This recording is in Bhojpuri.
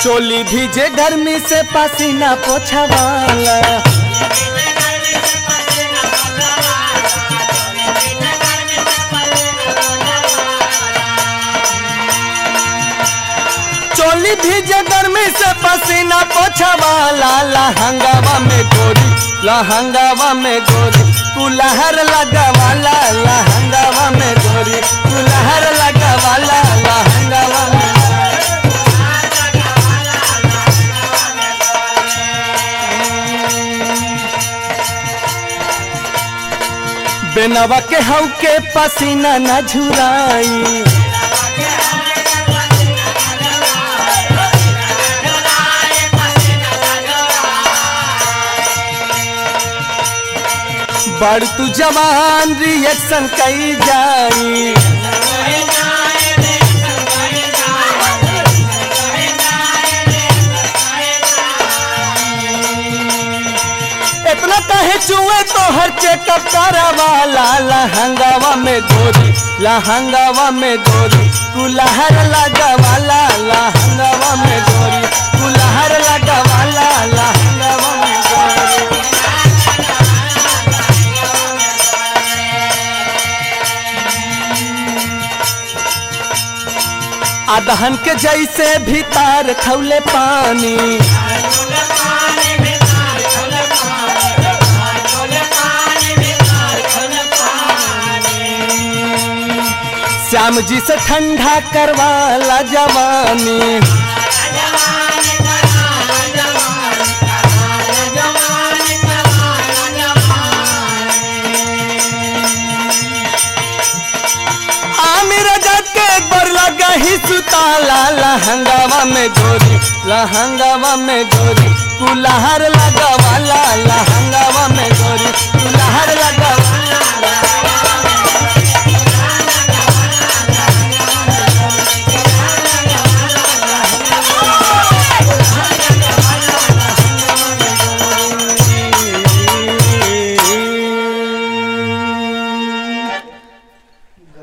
चोली भीजे गर्मी से पसीना पोछवाला। चोली भीजे गर्मी से पसीना पोछवाला। लहंगावा में गोरी, लहंगावा में गोरी तू लहर लगावाला। लहंगावा में गोरी तू लहर लगावाला। लहंगावा में बेनवा के हऊ के पसीना न झुराई। बड़ तू जवान रिएक्शन कई जाई। इतना कहे चुए तो हर चेकअप करवाला। लहंगावा में गोरी, लहंगावा में गोरी तू लहर लगावाला। लहंगावा में गोरी तू लहर लगावाला। लहंगावा में गोरी अदहन के जैसे भीतर खौले पानी। श्याम जी से ठंडा करवाला जवानी। आमिर जग के एक बार लगा ही सुताला। लहंगावा में गोरी, लहंगावा में गोरी तू लहर लगावाला। लहंगावा में गोरी तू लहर लगावाला।